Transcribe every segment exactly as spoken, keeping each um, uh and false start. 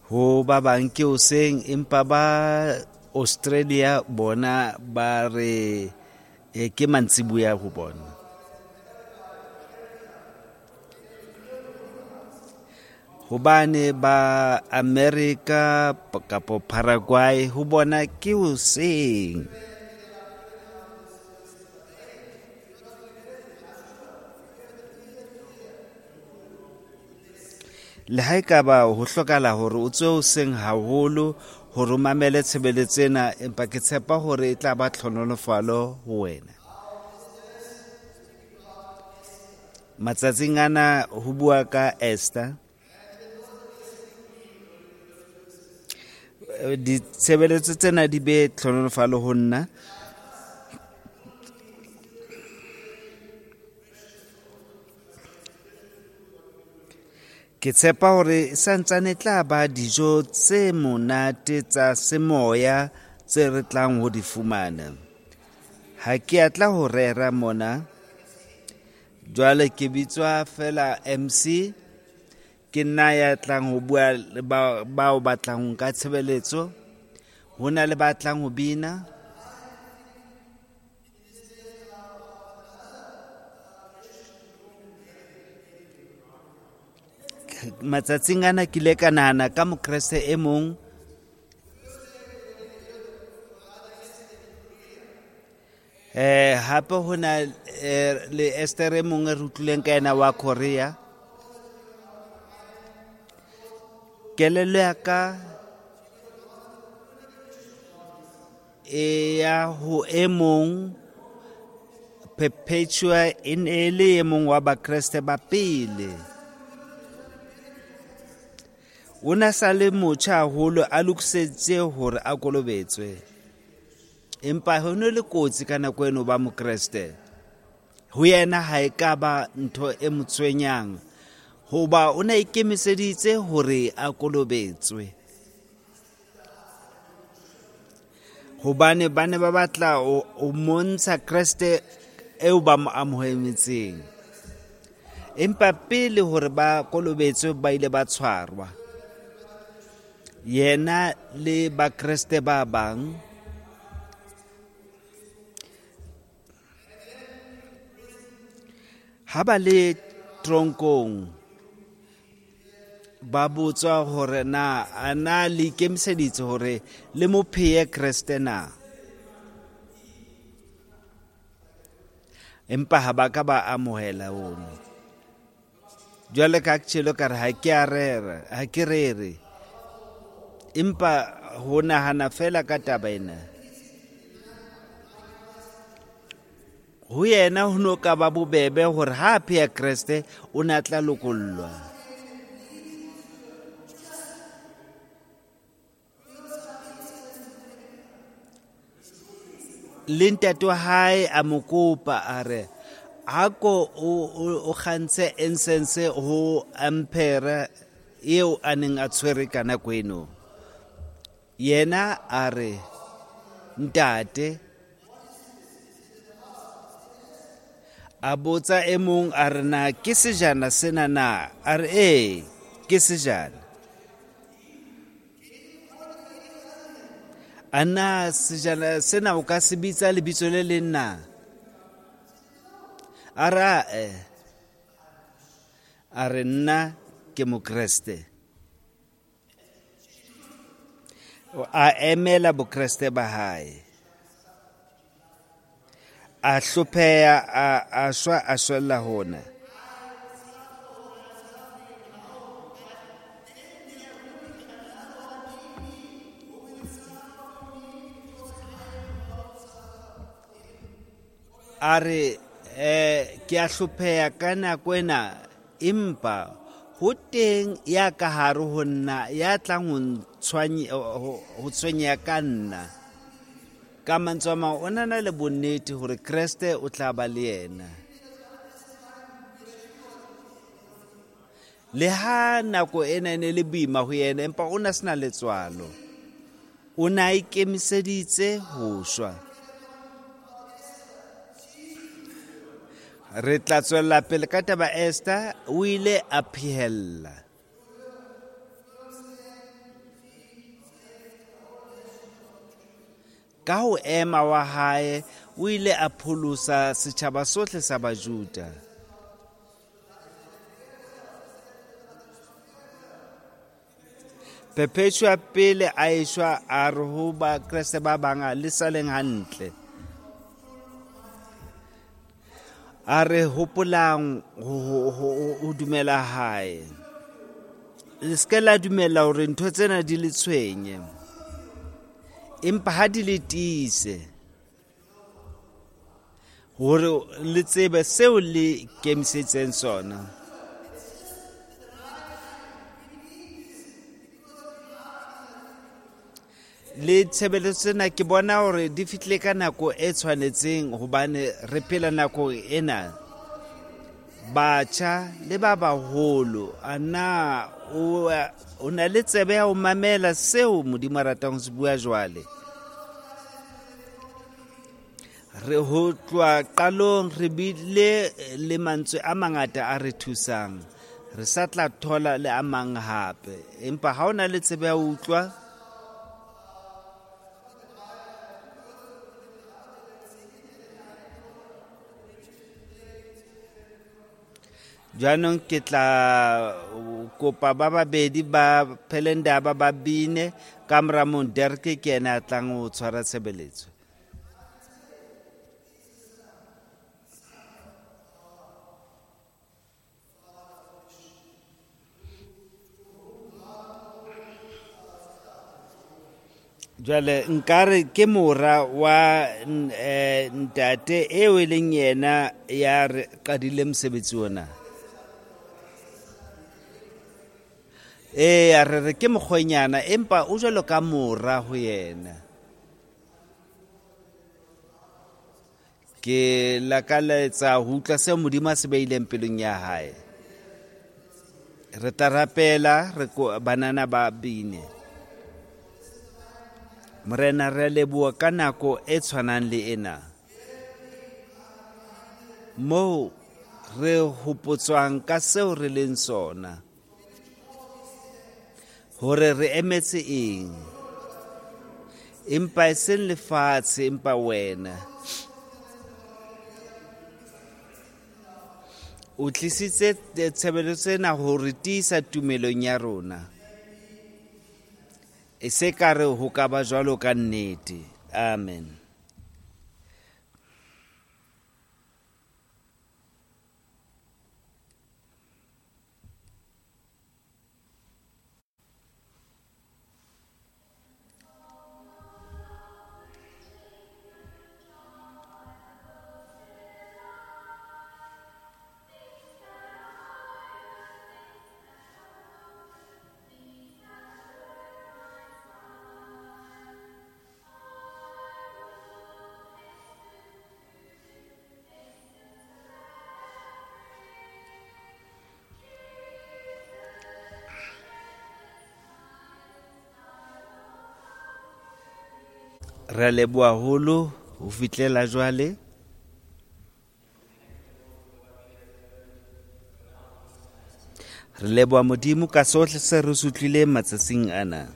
ho ba bang ke hoseng empa ba Australia bona ba re e ke mantsibuya ho bona. Hobane ba America kapo Paraguay ho bona ke hoseng. Le ha ekaba ho hlokala hore o tswe hoseng haholo hore o mamele tshebeletso tsena, empa ke tshepa hore e tla ba tlhonolofalo ho wena. Matsatsing ana ho bua ka Esther, ditshebeletso tsena di be tlhonolofalo ho nna. Ke tshepa hore santsane tla ba dijo tse monate tsa semoya tse re tlang ho di fumana. Ha ke atla ho rera mona, jwale ke bitswa fela M C, ke nna ya tlang ho bua le bao batlang ho nka tshebeletso, ho na le batlang ho bina. Matsatsing ana ke ile ka nahana ka mokreste e mong eh hape ho na le Esther e mong e rutlileng ka ena wa Korea. Kelello ya ka e ya ho e mong Perpetua in ele e mong wa bakreste ba pele. Una sale motjha haholo a lokisetse hore a kolobetswe, empa ho ne le kotsi ka nako eno ba mokreste. Ho yena ha e ka ba ntho e motswenyang, hoba o na ikemiseditse hore a kolobetswe. Hobane ba ne ba batla o montsha Kreste eo ba mo amohetseng, empa pele hore ba kolobetswe ba ile ba tshwarwa. Yena le bakreste ba bang ha ba le tronkong, ba botswa hore na ana le ikemiseditse hore le mo pheye Kreste na. Empa ha ba ka ba amohela ono. Jwale ka tshelo ka re ha ke a rera, ha ke rere, empa ho nahana fela ka taba ena. Ho yena ho no ka ba bobebe hore ha pheya Kreste o na tla lokollwa. Le ntate wa hae a mo kopa a re hako o kgantse incense ho ampere eo a neng a tshwere ka nako eno. Yena a re ntate, a botsa e mong a re na ke sejana sena na, a re ee ke sejana. Ana sejana sena o ka se bitsa lebitso le leng na? A re e, a re nna ke mokreste. A emela bokreste ba hae, a hlopheha a shwa a shwella hona. A re eh ke a hlopheha ka nako ena, empa ho teng ya ka hare ho nna ya tlang ho tshwanya ho tshwenya ka nna. Ka mantswe a mang o nana le bonnete hore Kreste o tla ba le yena. Le ha nako ena ene le boima ho yena, empa o na sena letswalo, o na ikemiseditse ho shwa. Re tla tswella pele ka taba Esther, o ile a phehella. ka ho ema wa hae o ile a pholosa setjhaba sohle sa Bajuda. Phephetso ya pele a eshwa a re ho ba Kreste ba bang le saleng hantle. A re hopolang ho dumela hae. Le ska la dumela hore ntho tsena di le tshwenye. Empa ha di le tiise. Hore le tsebe seo le kemisetseng sona. Le tshebeletso tsena ke bona hore di fitlile ka nako e tshwanetseng hobane re phela nako ena. Batjha le ba baholo ana o na le tsebe ya ho mamela seo Modimo a ratang ho se bua jwale. Re ho tloha qalong re bile le mantswe a mangata a re thusang. Re sa tla thola le a mang hape. Empa ha o na le tsebe ya ho utlwa, Jaanong ke tla kopa ba babedi ba Phelenda ba ba bine ka mora moo Derke ke ena a tlang ho tshwara tshebeletso. Jwale nkare ke mora wa ntate eo e leng yena ya re qadile mosebetsi ona. Eh a re ke mokgwenyana empa o jwalo ka mora ho yena. Ke la ka letsa ho utlwa seo Modimo a se beileng pelong ya hae. Re tla rapela re banana ba bine. Morena re leboha ka nako e tshwanang le ena. Mo re hopotswang ka seo re leng sona. Hore re emetse eng. Empa e seng lefatshe empa wena. O tlisitse tshebeletso ena hore tiisa tumelong ya rona. E se ka re ho ka ba jwalo ka nnete. Amen. Re leboha haholo ho fitlela jwale. Re leboha Modimo ka sohle se re se utlwileng matsatsing ana.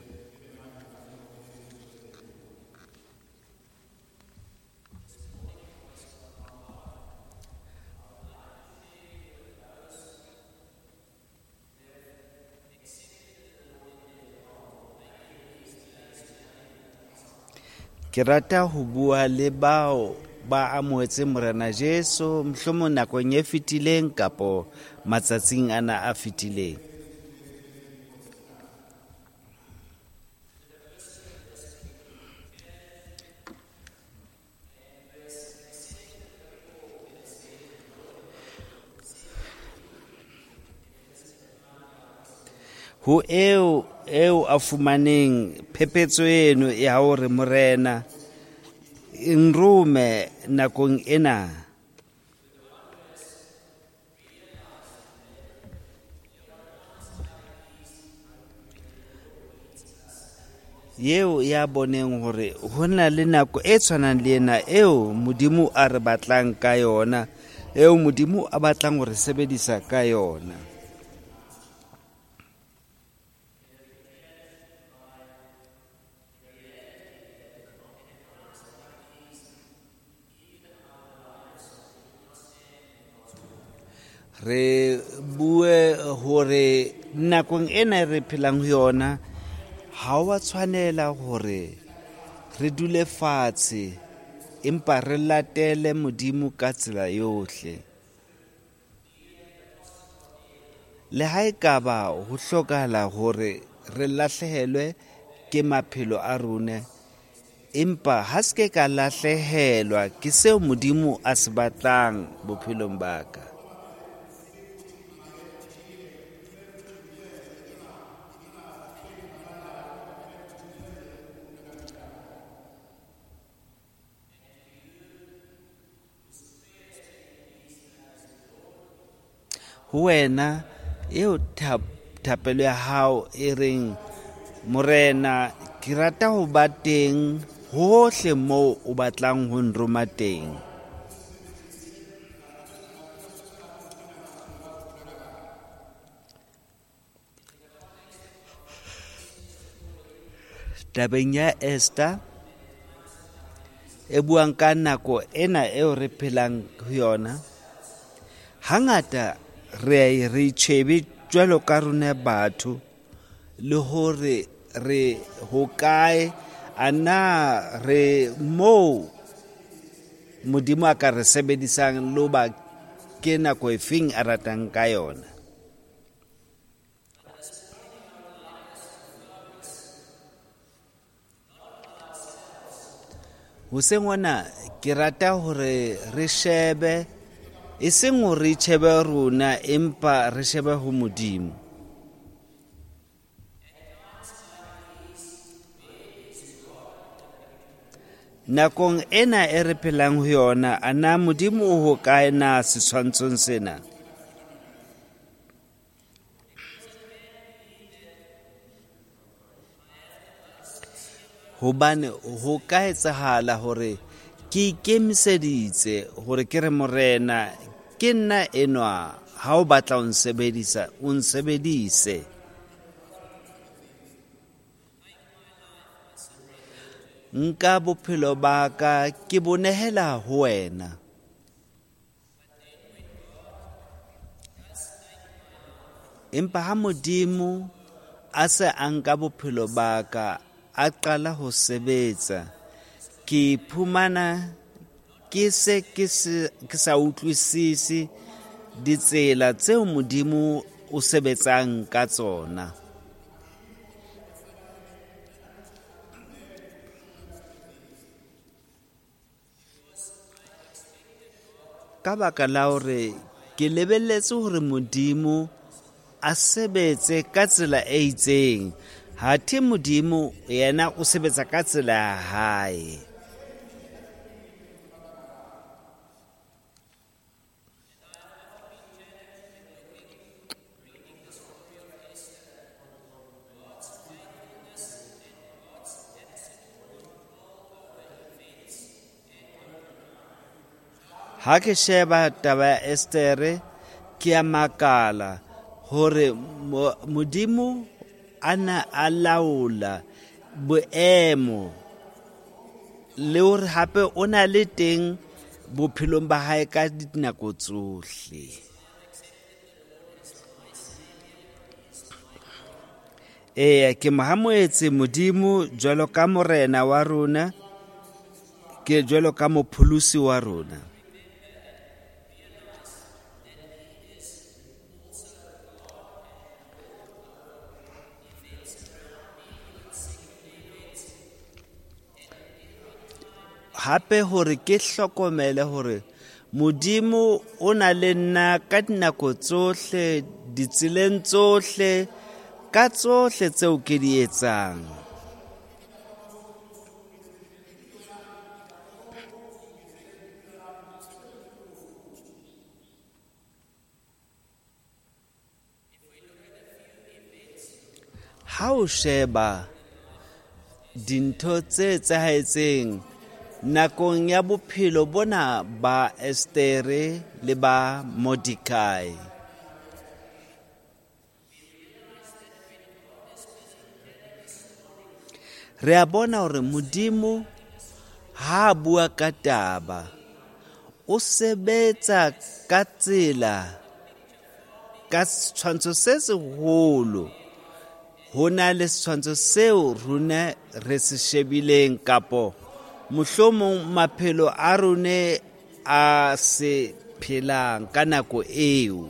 Ke rata ho bua le bao ba amohetse Morena Jesu mohlomong nakong e fetileng kapo matsatsing ana a fetileng. Ho eo eo a fumaneng phephetso eno ya hore Morena nrome nakong ena. Yeo ya boneng hore hona le nako e tshwanang le ena eo Modimo a re batlang ka yona, eo Modimo a batlang hore sebedisa ka yona. re bue hore nakong ena re phelang ho yona ha wa tshwanela hore re dule fatshe empa re latele Modimo ka tsela yohle. Le ha ekaba ho hlokahala hore re lahlehelwe ke maphelo a rona, empa ha se ke ka lahlehelwa ke seo Modimo a se batlang bophelong ba ka. Ho wena eo thapelo ya hao e reng, Morena ke rata ho ba teng hohle moo o batlang ho nroma teng. Tabeng ya Esther e buang ka nako ena eo re phelang ho yona, hangata re re tshebe jwalo ka rona batho le hore re ho kae ana re mo Modimo a ka re sebedisang lo ba ke nako e feng a ratang ka yona. Ho sengwana ke rata hore re shebe e seng hore re shebe rona empa re shebe ho Modimo. Nakong ena e re phelang ho yona, ana Modimo o ho kae na setshwantshong sena? Hobane ho ka etsahala hore ke ikemiseditse hore ke re Morena ke nna enwa, ha o batla ho nsebedisa o nsebedise. Nka bophelo ba ka ke bonehela ho wena. Empa ha Modimo a se a nka bophelo ba ka a qala ho sebetsa, ke iphumana ke se ke sa utlwisisi ditsela tseo Modimo o sebetsang ka tsona. Ka baka la hore ke lebelletse hore Modimo a sebetse ka tsela e itseng, hathe Modimo yena o sebetsa ka tsela ya hae. Ha ke sheba taba ya Estere ke a makala hore Modimo ana a laola boemo le hore hape o na le teng bophelong ba hae ka dinako tsohle. Eya, ke mohamoetse Modimo jwalo ka Morena wa rona, ke jwalo ka mopholosi wa rona. Hape hore ke hlokomele hore Modimo o na le nna ka dinako tsohle, ditseleng tsohle, ka tsohle tseo ke di etsang. Ha o sheba dintho tse etsahetseng nakong ya bophelo bona ba Estere le ba Mordekai, re a bona hore Modimo ha bua ka taba o sebetsa ka tsela ka setshwantsho se seholo ho na le setshwantsho seo rona re se shebileng kapo mohlomong maphelo a rone a se phelang ka nako eo.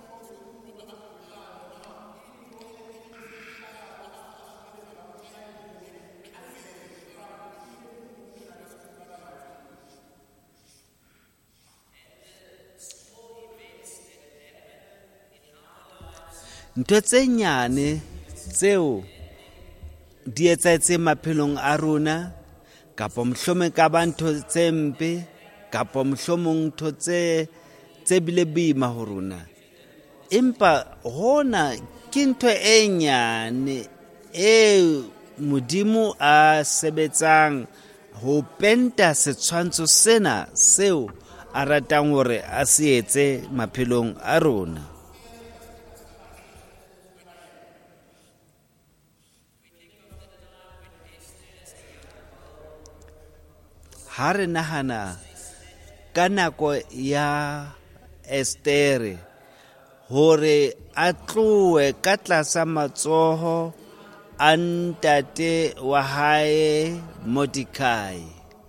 Ntho tse nyane tseo di etsahetse maphelong a rona kapo mohlomong ka ba ntho tse mpe kapo mohlomong ntho tse tse bile boima ho rona, empa hona ke ntho e nyane e Modimo a sebetsang ho penta setshwantsho sena seo a ratang hore a se etse maphelong a rona. Ha re nahana ka nako ya Estere hore a tlowe ka tlasa matsoho a ntate wa hae Mordekai,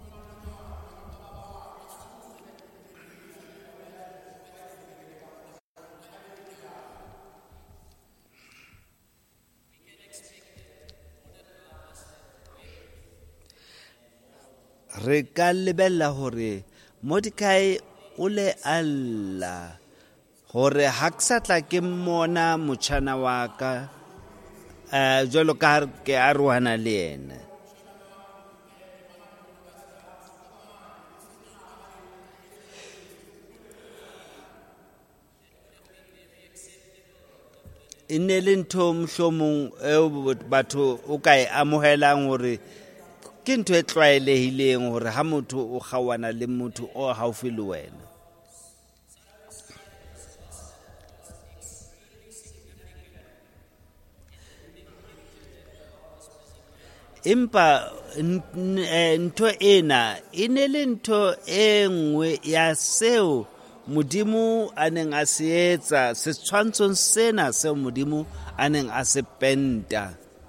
re ka lebella hore Mordekai o le alla hore ha ke sa tla ke mmona motjhana wa ka uh, jwalo ka ke arohana le yena. E ne le ntho mohlomong eo batho o ka e amohelang hore ke ntho e tlwaelehileng hore ha motho o kgawana le motho o haufi le wena. Empa ntho ena e ne le ntho e nngwe ya seo Modimo a neng a se etsa setshwantshong sena seo Modimo a neng a se penta.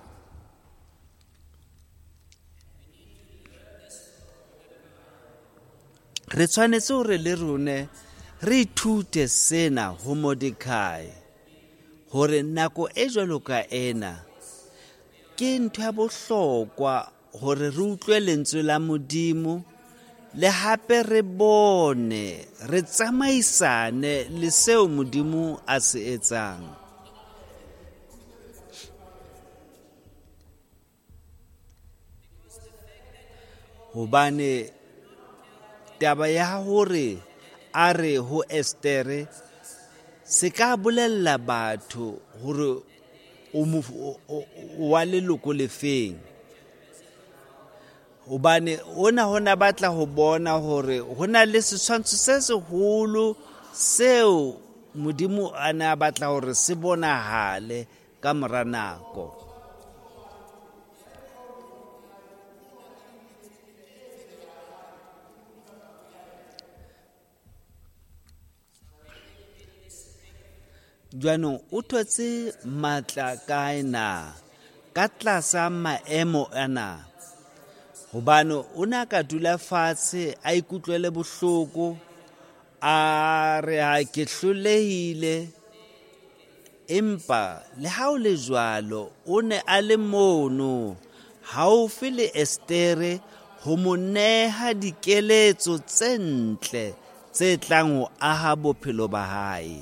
Re tshwanetse hore le rone re ithute sena ho Mordekai hore nako e jwalo ka ena ke ntho ya bohlokwa hore re utlwe lentswe la Modimo le hape re bone re tsamaisane le seo Modimo a se etsang. Hobane taba ya hore a re ho Estere se ka bolella batho hore o wa leloko le feng, hobane hona hona batla ho bona hore hona le setshwantsho se seholo seo Modimo a na batla hore se bonahale ka mora nako. Jwanong o thotse matla kae na ka tlasa maemo ana, hobane o na ka dula fatshe a ikutlwele bohloko a re ha ke hlolehile, empa le ha o le jwalo o ne a le mono haufi le Estere ho mo neha dikeletso tse ntle tse tlang ho aha bophelo ba hae.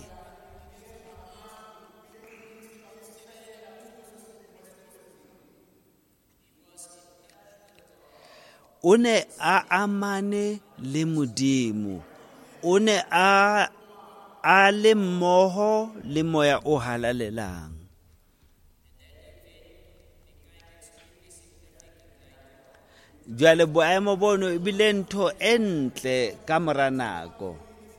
O ne a amane le Modimo, o ne a a le mmoho le moya o halalelang. Jwale boemo bono e bile ntho e ntle ka mora nako.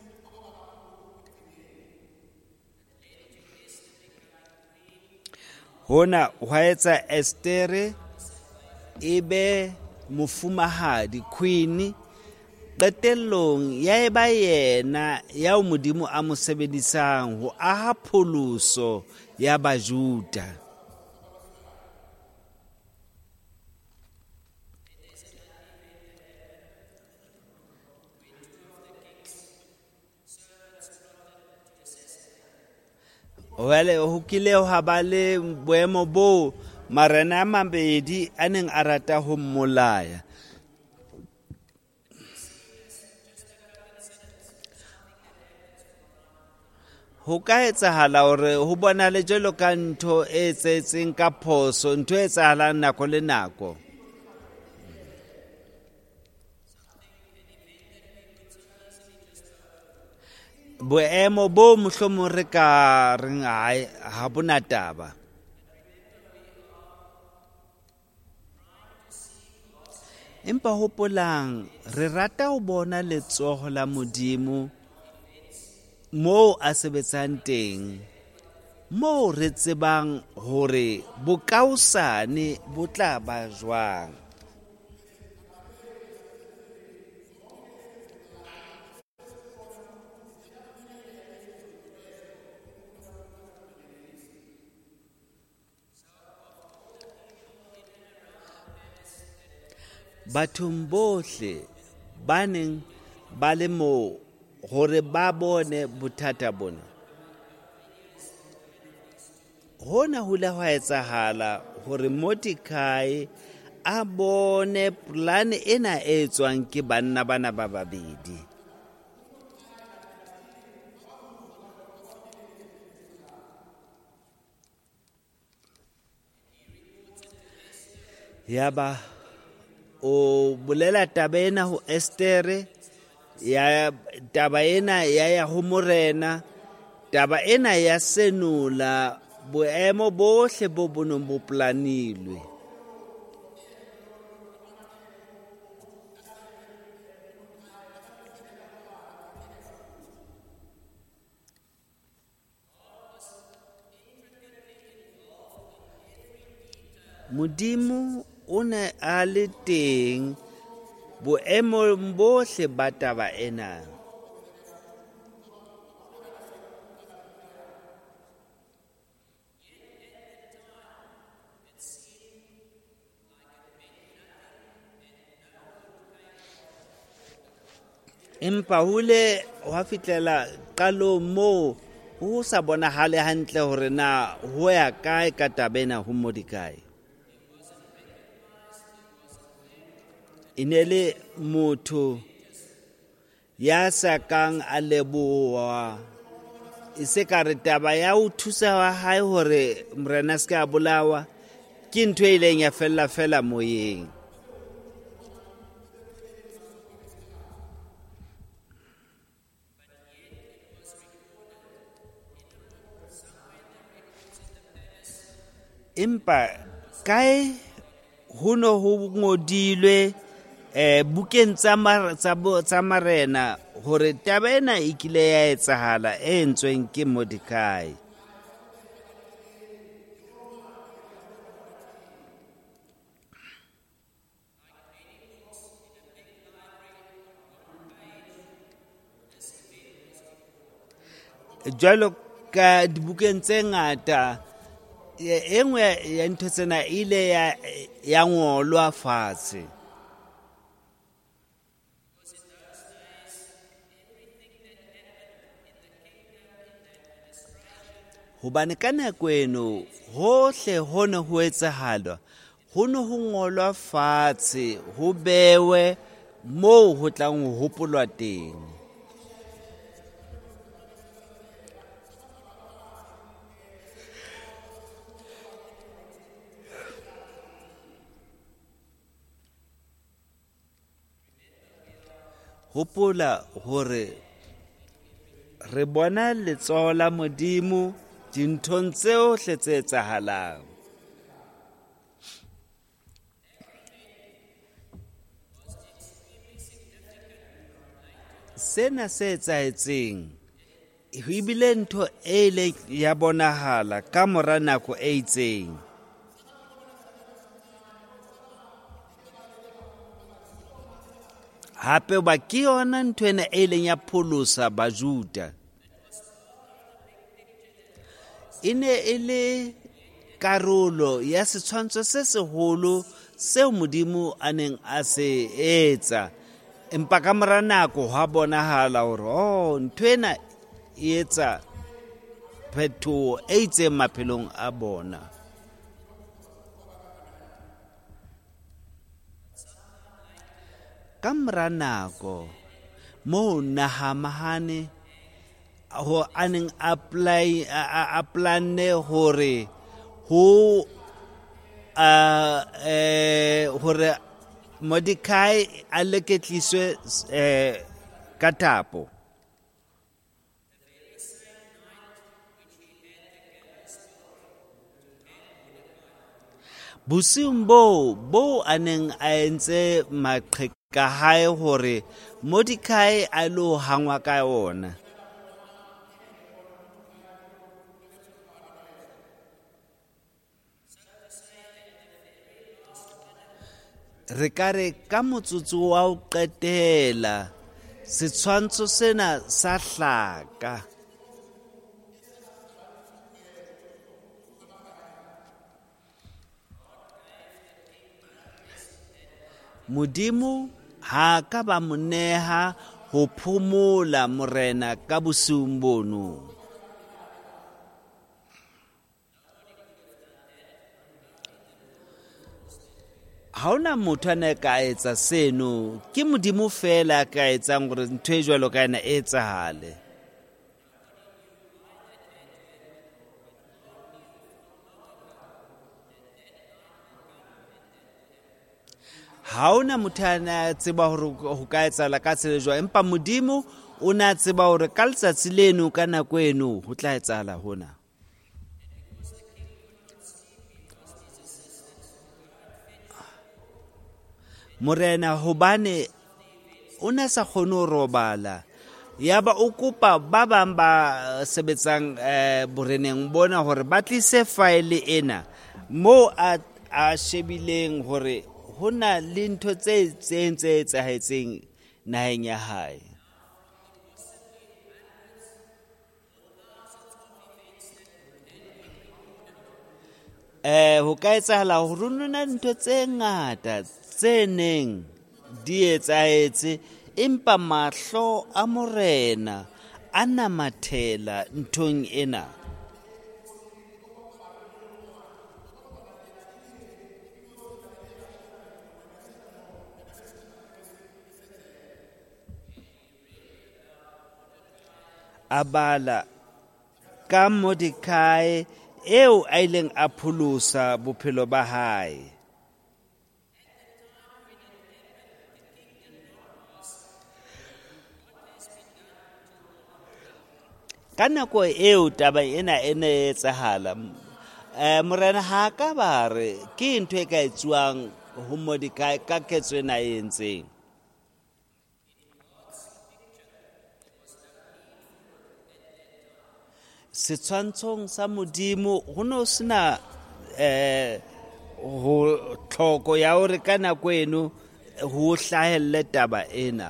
Hona hwa etsa Estere ebe mofumahadi, queen, qetellong ya eba yena ya Modimo a mo sebedisang ho aha pholoso ya Bajuda. Wale ho kile ha ba le boemo bo marena a mabedi a neng a rata ho mmolaya. Ho ka etsahala hore ho bonale jwalo ka ntho e etsetseng ka phoso, ntho e etsahalang nako le nako. Boemo bo mohlomong re ka reng ha bona taba. Empa hopolang re rata ho bona letsoho la Modimo moo a sebetsang teng, moo re tsebang hore bokaosane bo tla ba jwang. Bathong bohle ba neng ba le moo hore ba bone bothata bona, hona ho ile hwa etsahala hore Mordekai a bone polane ena e etswang ke banna bana ba babedi. Yaba o bolela taba ena ho Estere, ya taba ena ya ya ho morena, taba ena ya senola boemo bohle bo bonong bo planilwe. Modimo o ne a le teng boemong bohle ba taba ena. Empa hule wa fitlela qalong moo ho sa bonahale hantle hore na ho ya kae ka taba ena ho Mordekai. Inele motho ya sa kang a leboha, e se ka re taba ya ho thusa wa hae hore morena se ka bolawa ke ntho e ileng ya fella fela moyeng. Empa kae ho no ho ngodilwe eh bukeng tsa tsa marena hore taba ena e kile ya etsahala e entsweng ke Mordekai. Jwalo ka dibukeng tse ngata, e nngwe ya ntho tsena ile ya ya ngolwa fatshe. Hobane ka nako eno hohle hone ho etsahala, ho no ho ngolwa fatshe, ho bewe moo ho tlang ho hopolwa teng. Hopola hore re bona letsoho la Modimo dinthong tsohle tse etsahalang. Sena se etsahetseng ho ibile ntho e ile ya bonahala ka mora nako e itseng. hape ba ke yona ntho ena e leng ya pholosa Bajuda. E ne e le karolo ya setshwantsho se seholo seo Modimo a neng a se etsa, empa ka mora nako ha bonahala hore oh ntho ena e etsa phethoho e itseng maphelong a bona. Ka mora nako moo Nahamane ho aneng apply a planne hore ho a eh hore Mordekai a leketliswe eh ka thapo. Bosiung boo boo a neng a entse maqheka hae hore Mordekai a lo hangwa ka ona. Re kare ka motsotso wa ho qetela setshwantsho sena sa hlaka. Modimo ha ka ba moneha ho phomola morena ka bosiung bono. Ha ona motho ane ka etsa seno, ke Modimo fela ka etsang gore ntho e jwalo ka ena e etsahale. Ha ona motho ane a tseba hore ho ka etsahala ka tsela jwalo, empa Modimo o na tseba hore ka letsatsi leno ka nako eno ho tla etsahala hona. Morena hobane o na sa kgone ho robala, yaba o kopa ba bang ba sebetsang boreneng bona hore ba tlise file ena moo a a shebileng hore ho na le ntho tse tse tse etsahetseng naheng ya hae. Eh ho ka etsahala hore ho na ntho tse ngata tse neng di etsahetse, empa mahlo a morena a namathela nthong ena. A bala ka Mordekai eo a ileng a pholosa bophelo ba hae. Ka nako eo taba ena e ne e etsahala, eh morena ha ka ba re ke ntho e ka etsuwang ho Mordekai ka ketso ena e entseng. Setshwantshong sa Modimo ho no sena eh ho tlhoko ya hore ka nako eno ho hlahelle taba ena.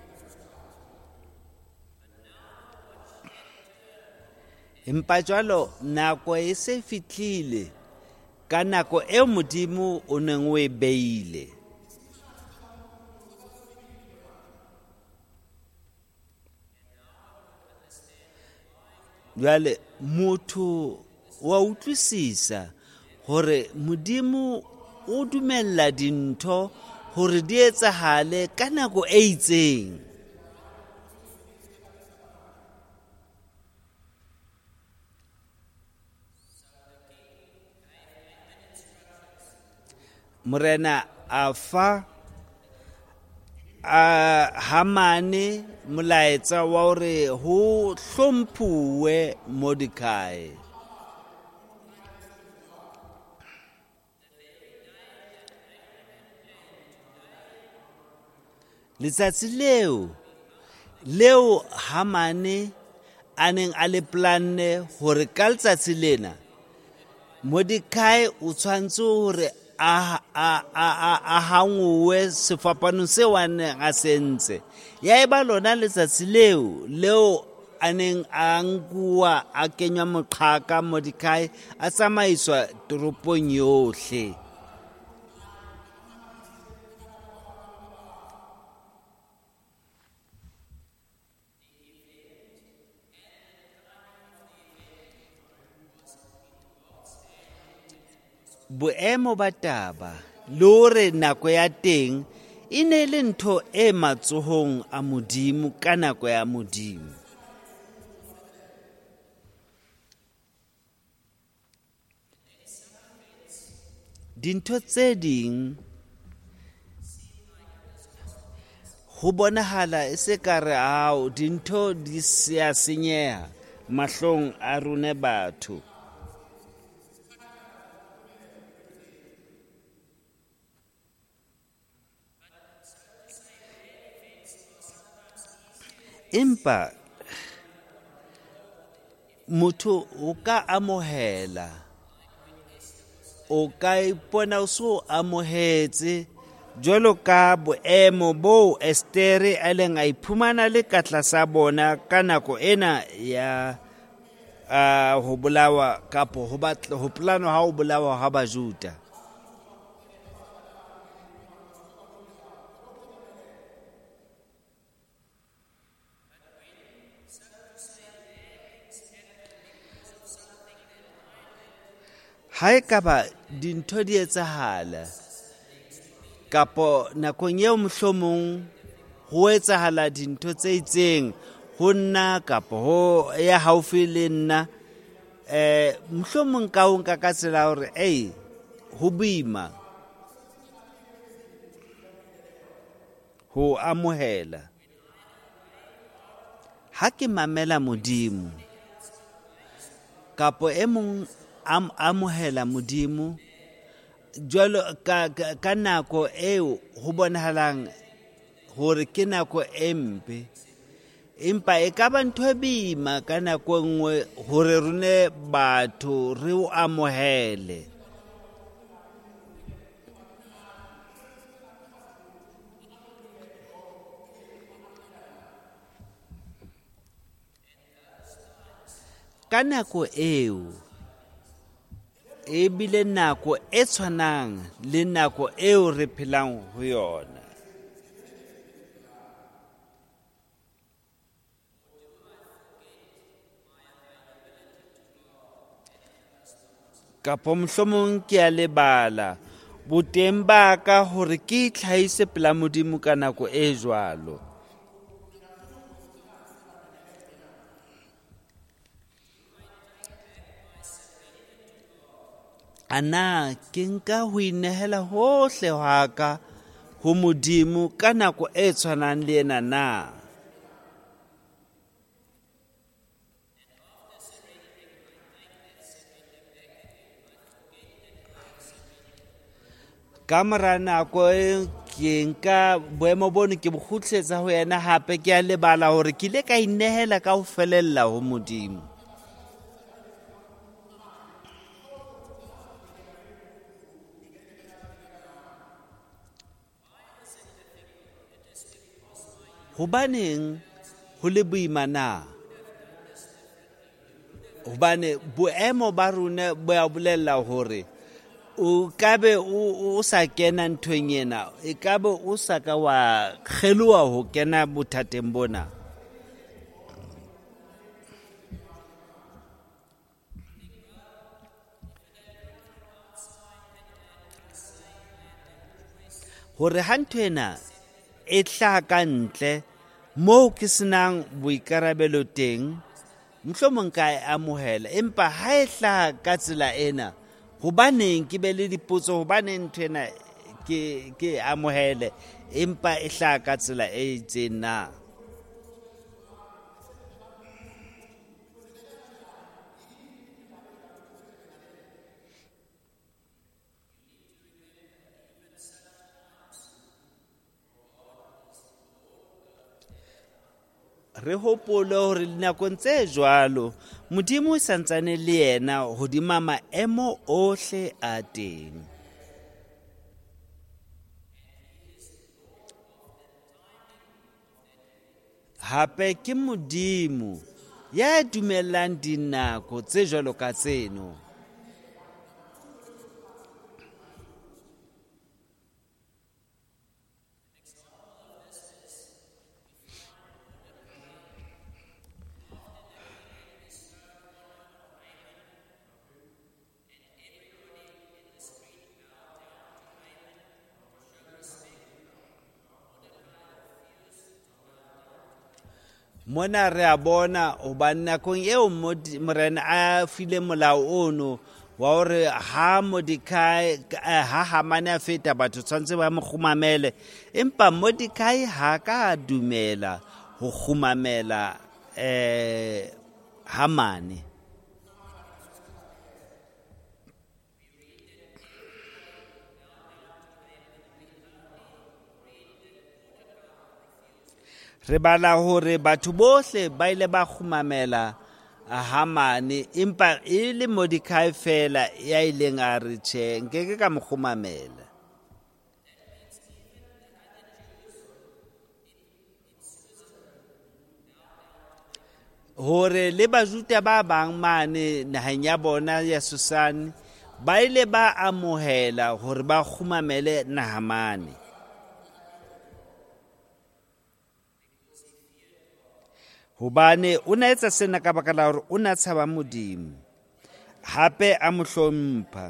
Empa jwalo nako e se fitlhile ka nako e Modimo o neng o e beile. Jwale motho wa utlwisisa hore Modimo o dumella dintho hore di etsahale ka nako e itseng. Morena a fa a Hamane molaetsa wa hore ho hlomphuwe Mordekai. Letsatsi leo leo Hamane a neng a le planne hore ka letsatsi lena Mordekai o tshwantse hore a a a a hanguwe sefapanong se wa neng a sentse ya eba lona letsatsi leo leo a neng a nkuwa a kenywa moqhaka Mordekai a tsamaiswa toropong yohle. Boemo ba taba le hore nako ya teng e ne le ntho e matsohong a Modimo ka nako ya Modimo. Dintho tse ding ho bonahala e se ka re hao dintho di se senyeha mahlong a rona batho. Empa motho o ka amohela, o ka ipona o so amohetse jwalo ka boemo bo Estere a leng a iphumana le ka tlasa bona ka nako ena ya uh, ho bolawa kapo ho batla ho plano ha ho bolawa ha Bajuda. Ha e ka ba dintho di etsahala kapo nakong eo mohlomong ho etsahala dintho tse itseng ho nna kapo ho ya haufi le nna, eh mohlomong ka o nka ka tsela hore ei ho boima ho amohela. Ha ke mamela Modimo kapo e mong am amohela Modimo jwalo ka, ka, ka nako eo ho bonahalang hore ke nako e mpe, empa e ka ba ntho e boima ka nako nngwe hore rone batho re o amohele. Ka nako eo e bile nako e tshwanang le nako eo re phelang ho yona. Kapo mohlomong ke a lebala boteng ba ka hore ke itlhahise pela Modimo ka nako e jwalo. Ana ke nka ho inehela hohle wa ka ho Modimo ka nako e tshwanang le ena na? Ka mora nako ke nka boemo bono ke bo kgutletsa ho yena hape, ke a lebala hore ke ile ka inehela ka ho felella ho Modimo. Hobaneng ho le boima na? Hobane boemo ba rona bo a bolella hore o kabe o sa kena nthong ena, e kabe o sa ka wa kgeloa ho kena bothateng bona. Hore ha ntho ena e tla ka ntle moo ke senang boikarabelo teng, mohlomong ka e amohela, empa ha e tla ka tsela ena, hobaneng ke be le dipotso, hobaneng ntho ena ke ke amohele empa e tla ka tsela e itseng na? Re hopole hore dinakong tse jwalo Modimo santsane le yena hodima maemo ohle a teng. hape ke Modimo ya dumellang dinako tse jwalo ka tseno. Mona re a bona hobane nakong eo morena a file molao ono wa hore ha Mordekai ha Hamane a feta batho tshwantse ba mo kgumamele, empa Mordekai ha ka dumela ho kgumamela eh Hamane. Re bala hore batho bohle ba ile ba kgumamela Hamane, empa e le Mordekai fela ya ileng a re tjhe, nkeke ka mo kgumamela. Hore le Bajuda ba bang mane naheng ya bona ya Susane ba ile ba amohela hore ba kgumamele Nahamane. Hobane o na etsa sena ka baka la hore o na tshaba Modimo, hape a mo hlompha.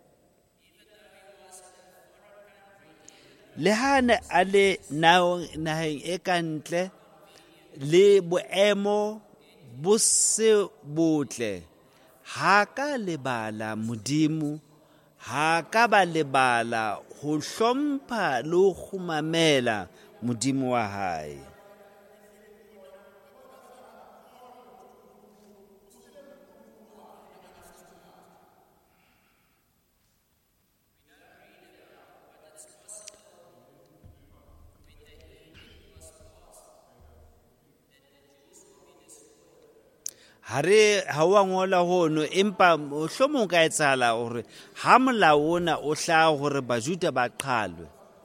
Le ha a le naheng e kantle le boemo bo se botle, ha ka lebala Modimo, ha ka ba lebala ho hlompha le ho kgumamela Modimo wa hae. Hare ha wa ngola hono, empa mohlomong ka etsahala hore ha molao ona o hlaha hore Bajuda ba qhalwe.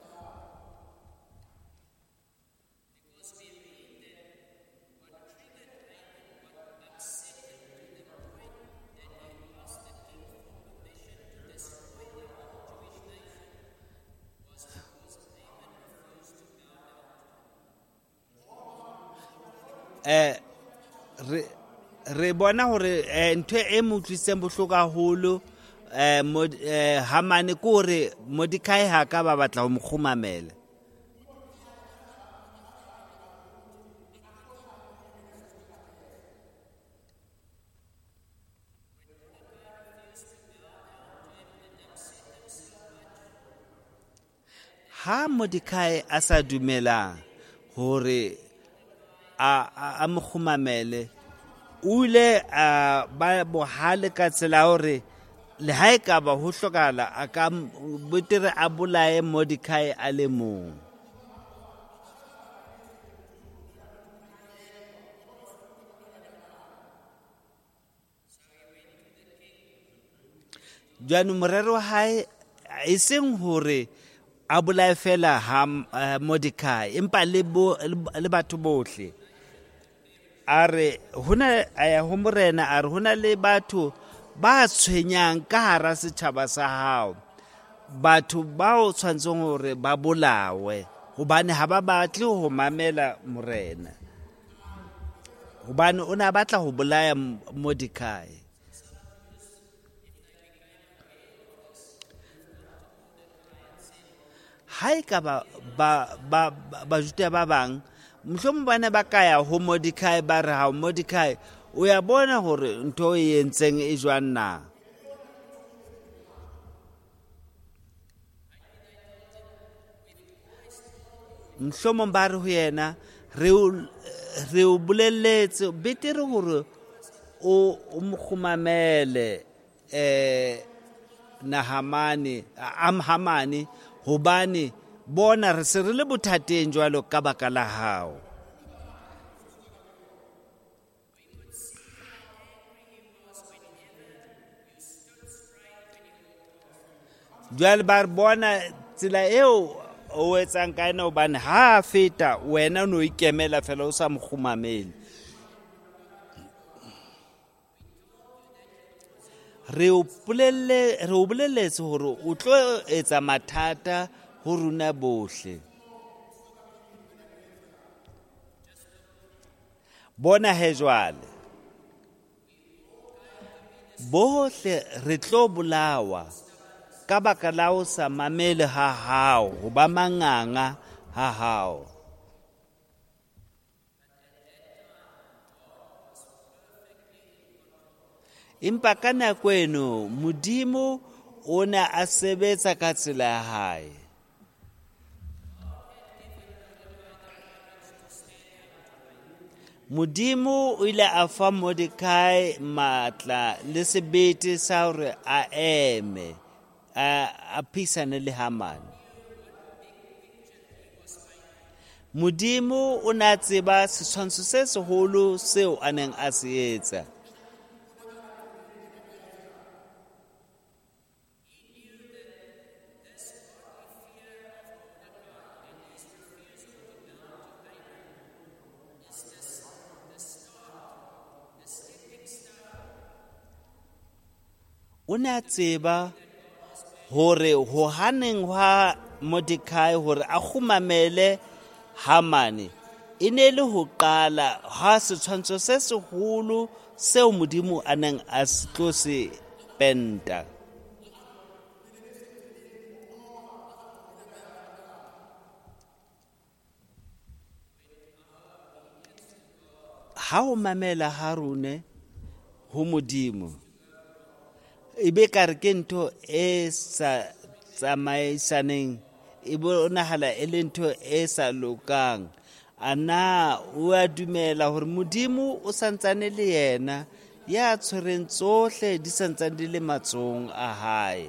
Eh re re bona hore ntho e mo tliseng bohloko haholo eh Hamane ke hore Mordekai ha ka ba batla ho mo kgumamela. Ha Mordekai a sa dumela hore a mo kgumamele, ule a ba bohale ka tsela hore le ha ekaba ho hlokahala a ka betere a bolaye Mordekai a le mong. Jwanong morero wa hae e seng hore a bolaye fela ha Mordekai, empa le batho bohle. Are hona aya ho morena are hona le batho ba tshwenyang ka hara setjhaba sa hao, batho ba o tshwantseng hore ba bolawe hobane ha ba batle ho mamela morena, hobane o na batla ho bolaya Mordekai. Ha e ka ba ba Bajuda ba bang mohlomong bana ba kaya ho Mordekai ba re ha Mordekai o ya bona hore ntho e entseng e jwang na. Mohlomong ba re ho yena re re o bolelletse betere hore o mo kgumamele eh Nahamane am Hamane, hobane bona re se re le bothateng jwalo ka baka la hao. Jwale ba bona tsela eo o etsang ka ena hobane ha a feta wena o no ikemela fela o sa mo kgumamele. Re o bolelle re o bolelletse hore o tlo etsa mathata ho rona bohle. Bona he jwale bohle re tlo bolawa ka baka la o sa mamele ha hao, ho ba manganga ha hao. Empa ka nako eno Modimo o ne a sebetsa ka tsela ya hae. Modimo o ile a fa Mordekai matla le sebete sa hore a eme a phisane le Hamane. Modimo o na tseba setshwantsho se seholo seo a neng a se etsa. O ne a tseba hore ho haneng hwa Mordekai hore a khumamele Hamane e ne le ho qala ha setshwantsho se seholo seo Modimo a neng a tlo se penta. Ha o mamela Harune ho Modimo e be ka re ke ntho e sa tsamaisaneng, e bonahala e le ntho e sa lokang. Ana o a dumela hore Modimo o santsane le yena ya tshwereng tsohle di santsane di le matsohong a hae.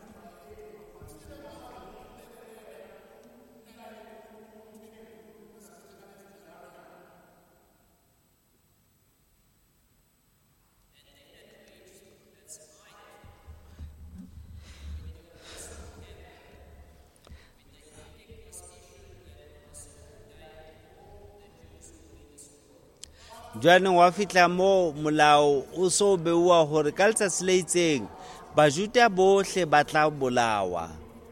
Jwaneng wa fitla mo molao o so beua hore ka letsatsi le itseng Bajuda bohle ba tla bolawa.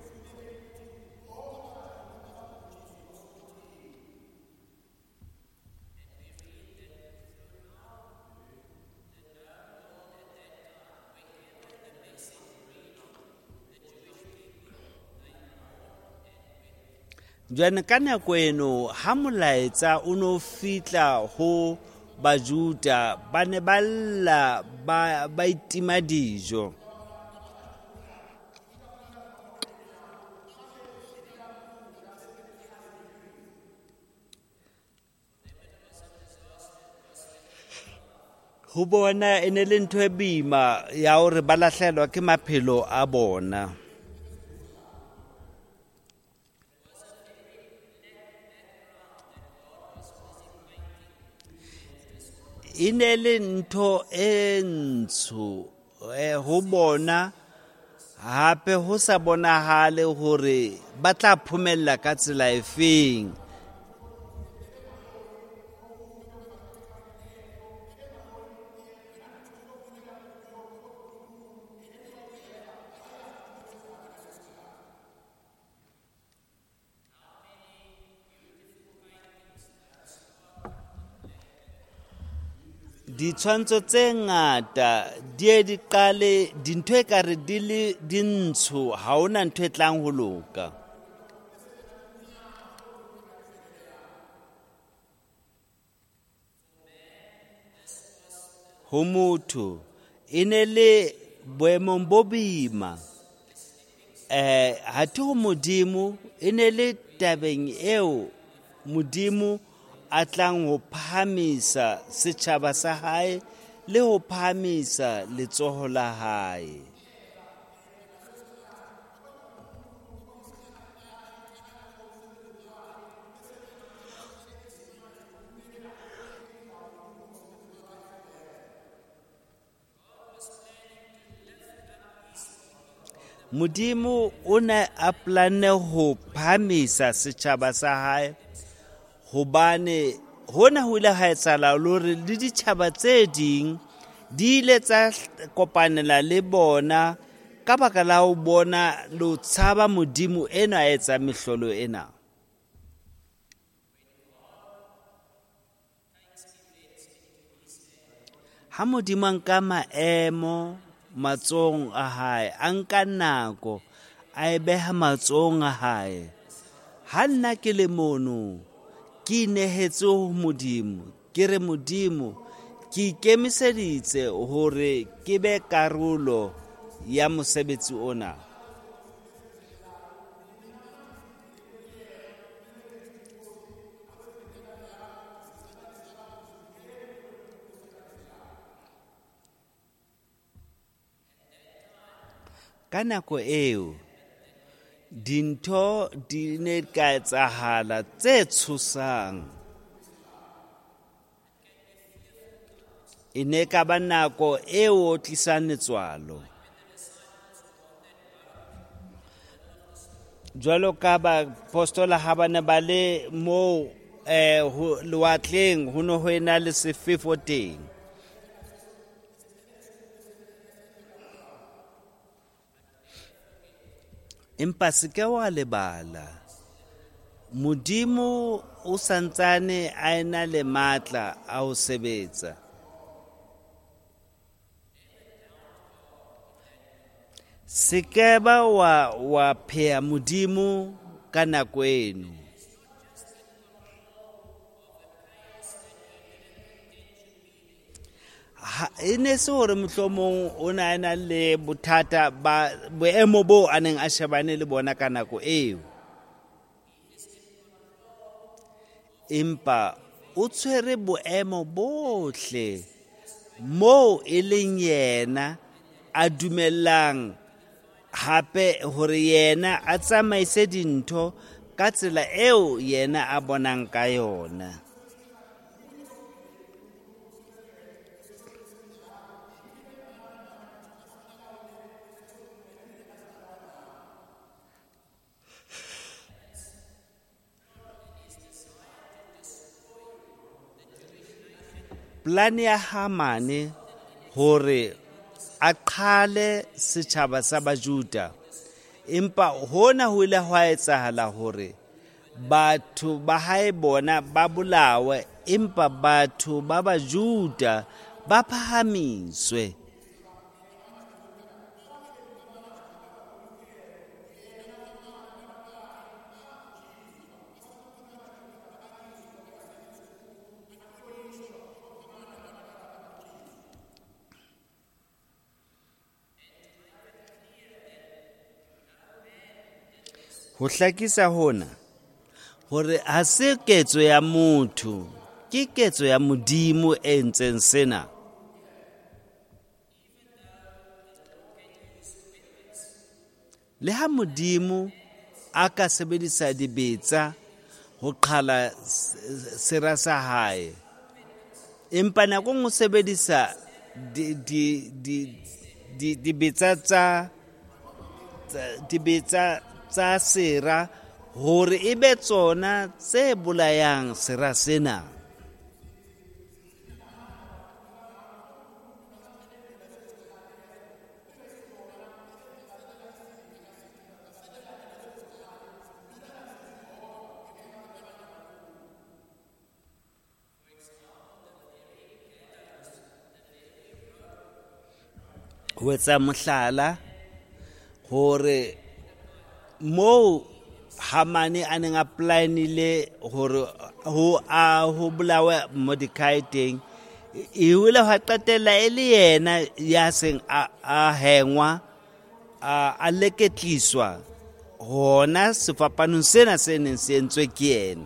Jwaneng ka nako eno ha molaetsa o no fitla ho Bajuda ba ne ba lla ba ba itima dijo. Ho bona ene le ntho e boima ya hore ba lahlelwa ke maphelo a bona. Ine le ntho e ntsho ho bona hape ho sa bonahale hore ba tla phomella ka tsela e feng. Ditshwantsho tse ngata di e di qale dintho e ka re di le dintsho, ha ona ntho e tlang ho loka. Ho motho e ne le boemong bo boima, eh ha te ho Modimo e ne le tabeng eo Modimo a tlang ho phahamisa setjhaba sa hae le ho phahamisa letsoho la hae. Modimo o ne a planne ho phamisa setjhaba sa hae hobane hona ho ile ha etsahala hore le ditjhaba tse ding di ile tsa kopanela le bona ka baka la ho bona le ho tshaba Modimo ena a etsa mehlolo ena. Ha Modimo a nka maemo matsohong a hae, a nka nako a e beha matsohong a hae, ha nna ke le mono ke inehetse ho Modimo, ke re Modimo ke ikemiseditse hore ke be karolo ya mosebetsi ona. Ka nako eo dintho di ne ka etsahala tse tshosang. E ne ka ba nako eo o tlisang letswalo. Jwalo ka ba apostola ha ba ne ba le mo eh lewatleng ho no ho ena le sefefo teng. Empa se ke wa lebala, Modimo o santsane a ena le matla a ho sebetsa. Se ke ba wa wa pheha Modimo ka nako eno. E ne se hore mohlomong o na ena le bothata ba boemo bo a neng a shebane le bona ka nako eo, empa o tshwere boemo bohle moo e leng yena a dumellang hape hore yena a tsamaise dintho ka tsela eo yena a bonang ka yona. Plane ya Hamane hore a qhale setjhaba sa Bajuda, empa hona ho ile ho etsahala hore batho ba hae bona ba bolawe, empa batho ba Bajuda ba phahamiswe. Ho hlakisa hona hore ha se ketso ya motho, ke ketso ya Modimo e ntseng sena. Le ha Modimo a ka sebedisa dibetsa ho qhala sera sa hae, empa nako ngo sebedisa di di di dibetsa tsa dibetsa tsa sera hore e be tsona tse bolayang sera sena. Ho etsa mohlala hore mo Hamane a neng a planile hore ho a ho bolawe Mordekai teng, e ile ha qetella e le yena ya seng a hengwa a leketliswa hona sefapanong sena se neng se entswe ke yena.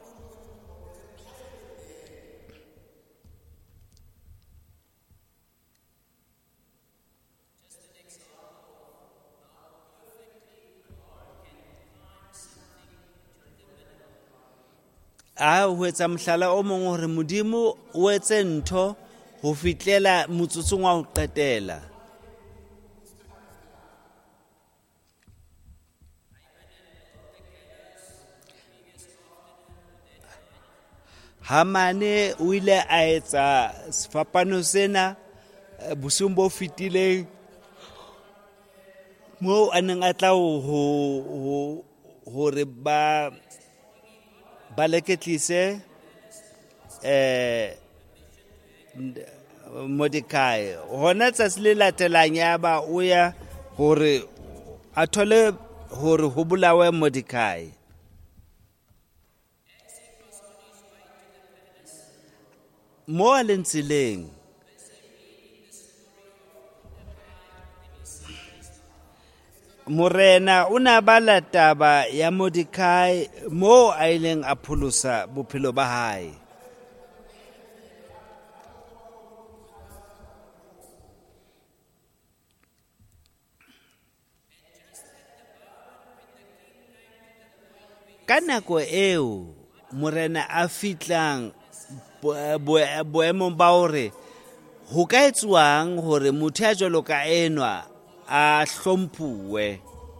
A ho etsa mohlala o mong hore Modimo o etse ntho ho fitlela motsotsong wa ho qetela. Hamane o ile a etsa sefapano sena bosong bo fetileng mo a neng a tla ho hore ba ba leketlise eh Mordekai hona tsatsi le latelang ya ba o ya hore a thole hore ho bolawe Mordekai. Mo a leng tseleng morena o na bala taba ya Mordekai mo a ileng a pholosa bophelo ba hae. Ka nako eo morena a fitlang boemong ba hore ho ka etsuwang hore motho ya jwalo ka enwa a hlomphuwe.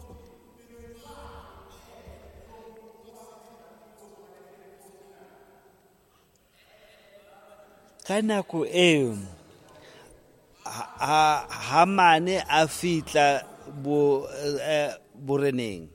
Ka nako eo Hamane a fitla bo boreneng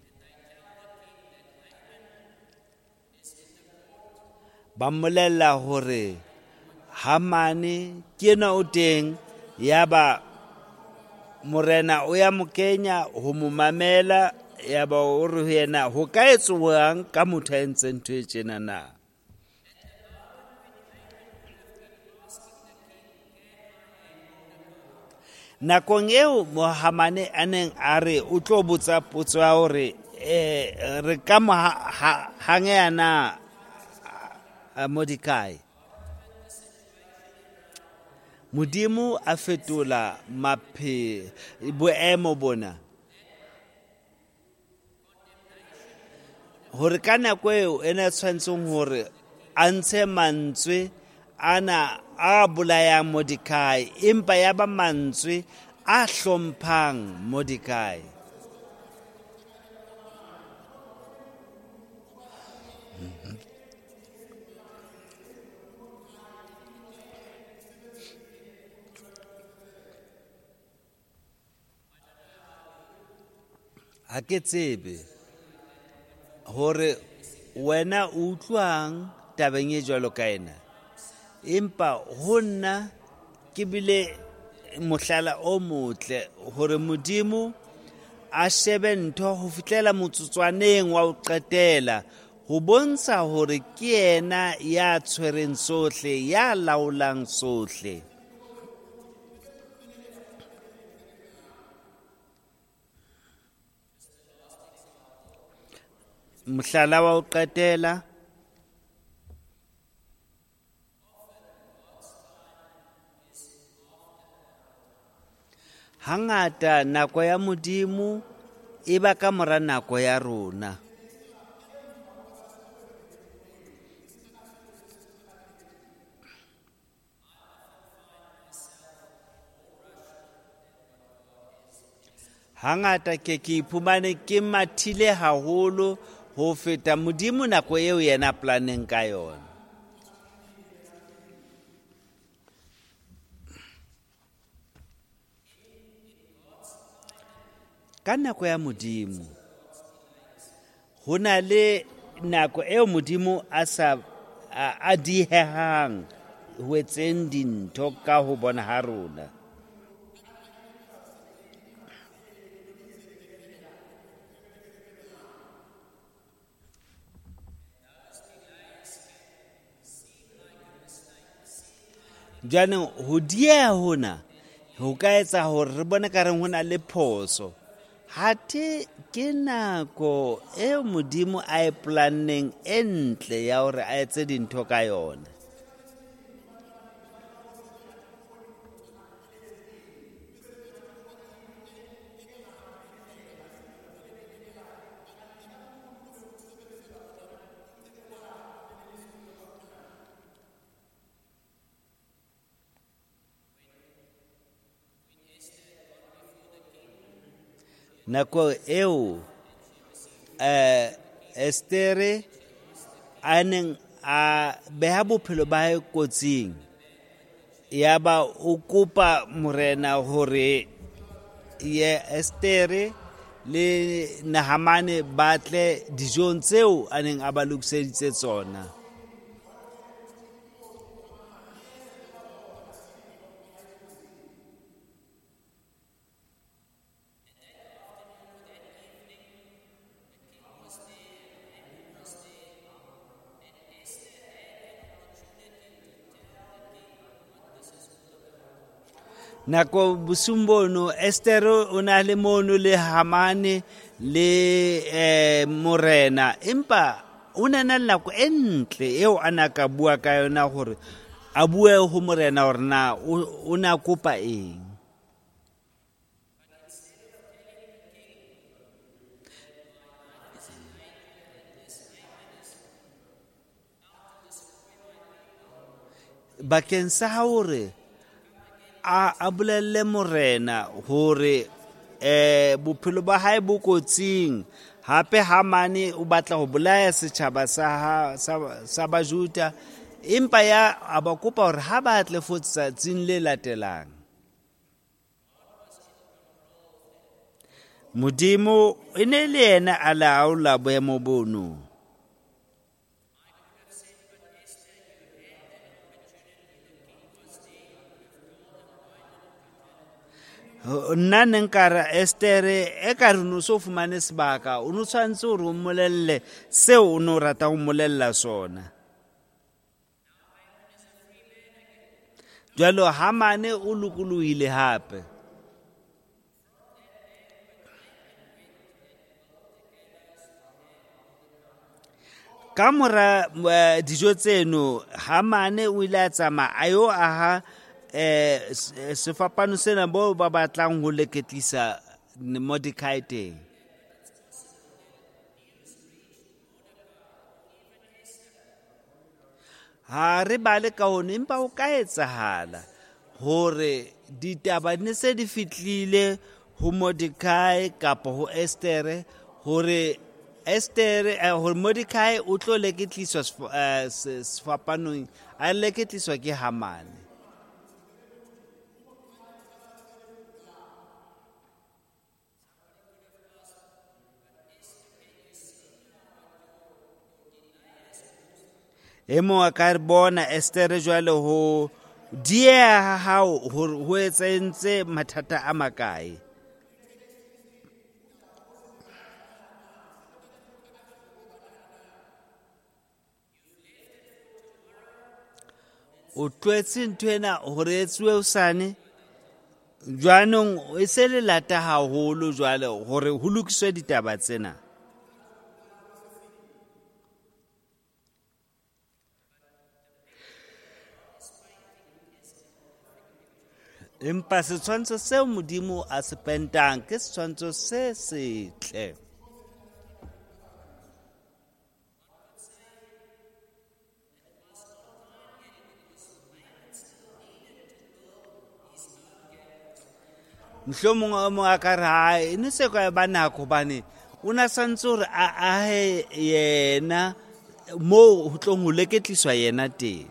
ba mmolella hore Hamane ke ena o teng, yaba morena o ya mo kenya ho mo mamela, yaba o re ho yena ho ka etsuwang ka motho a entseng ntho e tjena na. Nakong eo Hamane a neng a re o tlo botsa potso ya hore eh re ka mo hangeana Mordekai, Modimo a fetola maphe boemo bona hore ka nako eo ena tshwantseng hore a ntshe mantswe ana a bolayang Mordekai, empa ya ba mantswe a hlomphang Mordekai. Ha ke tsebe hore wena o utlwang tabeng e jwalo ka ena, empa ho nna ke bile mohlala o motle hore Modimo a shebe ntho ho fitlela motsotswaneng wa ho qetela, ho bontsha hore ke yena ya tshwereng sohle, ya laolang sohle. Mohlala wa ho qetela hangata nako ya Modimo e ba ka mora nako ya rona. Hangata ke ke iphumane ke mathile haholo ho feta Modimo nako eo yena planeng ka yona. Ka nako ya Modimo ho na le nako eo Modimo a sa a dihehang ho etseng dintho ka ho bona ha rona. Janong ho dieha hona ho ka etsa hore re bone ka reng hona le phoso. Hathe ke nako eo Modimo a e planneng e ntle ya hore a etse dintho ka yona. Nako eo eh Estere a neng a beha bophelo ba hae kotsing ya ba o kopa morena hore ye Estere le Nahamane batle dijong tseo a neng a ba lokiseditse tsona. Nako busumbono Estere o na le mono le Hamane le eh, morena empa o na na nako e ntle eo ana ka bua ka yona gore a bue ho morena hore na o na kopa eng. Bakeng sa hore a abulelle morena hore eh bophelo ba hae bo kotsing hape Hamane o batla ho bolaya setjhaba sa sa Bajuda empa ya aba kopa hore ha ba tle fotsa tsing le latelang. Modimo ene le yena a laola boemo bono. Nna ne nkara Estere e ka re no so fumane sebaka o no tshwantse hore o mmolelle seo o no rata ho mmolella sona. Jwalo Hamane o lokolohile hape. Ka mora dijo tseno Hamane o ile a tsamaya a yo aha eh sefapano sena bo ba batlang ho leketlisa Mordekai teng. Ha re bale ka hone empa o ka etsahala hore ditaba ne se di fitlile ho Mordekai kapa ho Estere hore Estere hore Mordekai o tlo leketliswa sefapanong a leketliswa ke Hamane. Emo a ka re bona Estere jwale ho diea hao ho etsentse mathata a makae. O tlwetse nthwena hore etsuwe hosane jwanong e se le lata haholo jwale hore ho lokiswe ditaba tsena. Empa setshwantsho seo Modimo a se pentang ke setshwantsho se setle. Mohlomong mo a ka re hae e ne se ka ba nako bane o na santse hore a ahe yena mo ho tlong ho leketliswa yena teng.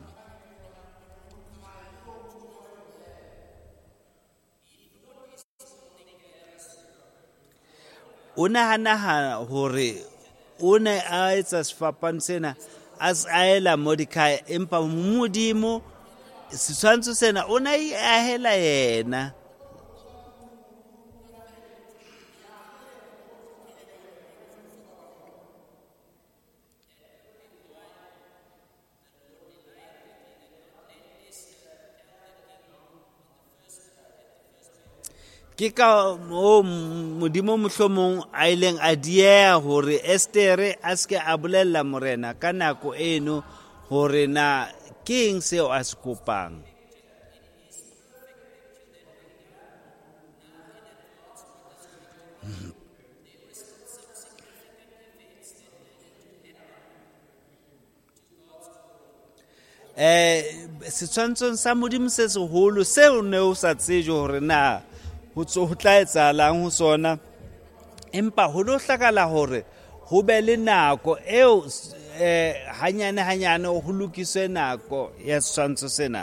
O nahana hore o ne a etsa sefapano sena a aela Mordekai empa Modimo setshwantsho sena o na e ahela yena. Ke ka mo Modimo mohlomong a ileng a diea hore Estere a ske a bolella morena ka nako eno hore na ke eng seo a se kopang. Eh setshwantshong sa Modimo se seholo seo ne o sa tsejwe hore na ho tla etsahalang ho sona empa ho lo hlakala hore ho be le nako eo eh hanyane hanyane o hulukiswe nako ya setshwantsho sena.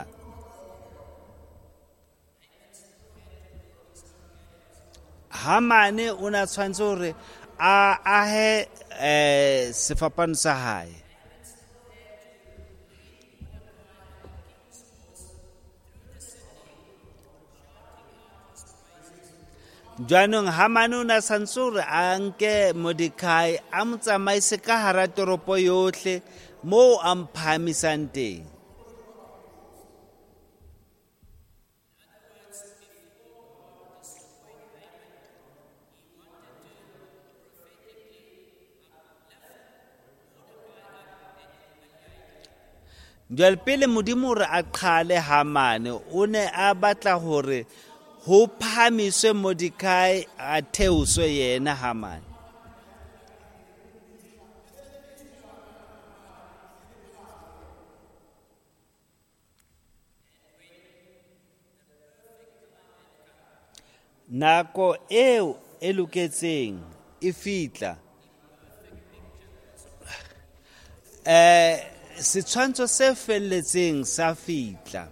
Hamane o na tshwantse hore a ahe eh sefapano sa hae. Jwanong Hamane o na tshwantse hore a nke Mordekai a mo tsamaise ka hara toropo yohle moo a mphahamisang teng. Jwale pele Modimo hore a qhale Hamane o ne a batla hore ho phahamiswe Mordekai a theoswe yena Hamane. Nako eo e loketseng e fitla. Eh setshwantsho se felletseng sa fitla.